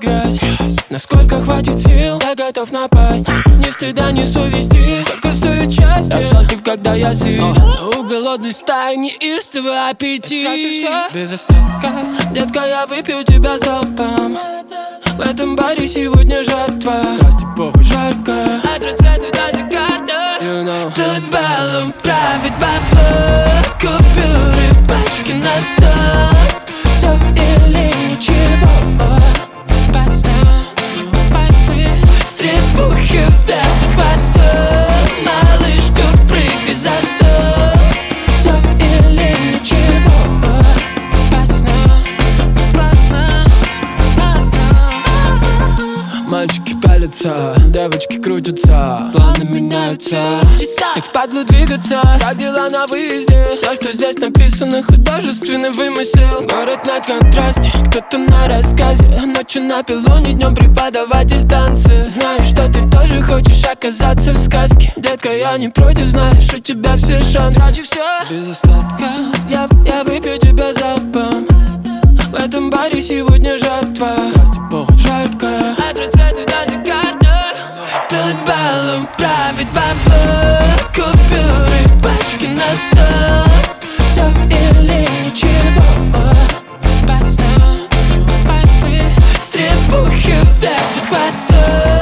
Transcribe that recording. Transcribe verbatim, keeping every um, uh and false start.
грязь. Насколько хватит сил, я готов напасть. Ни стыда, ни совести, сколько стоит счастье. Я счастлив, когда я сыт, но у голодной стаи неистовый аппетит. Без остатка, детка, я выпью тебя залпом. В этом баре сегодня жатва. Страсти похуй, жарко, от рассвета до заката, you know. Тут балом правит бабло, купюры, пачки на стол. Все или ничего, опасно, поспи. Стрельбухи вертят хвостом, малышка, прыгай за стол. Все или ничего, опасно, классно, классно. Мальчики пялятся, девочки крутятся, планы меняются, так впадло двигаться. Как дела на выезде? Все, что здесь написано, художественный вымысел. Город на контрасте, кто-то на рассказе. Ночью на пилоне, днем преподаватель танцы. Знаю, что ты тоже хочешь оказаться в сказке. Детка, я не против, знаешь, у тебя все шансы. Трачу все без остатка, я, я выпью тебя залпом. В этом баре сегодня жатва. Страсти похуй, жарко, от рассвета до заката. Тут балом правит бабло, купюры, пачки на стол. Все или ничего, опасно, поспи. Стрельбухи вертят хвостом,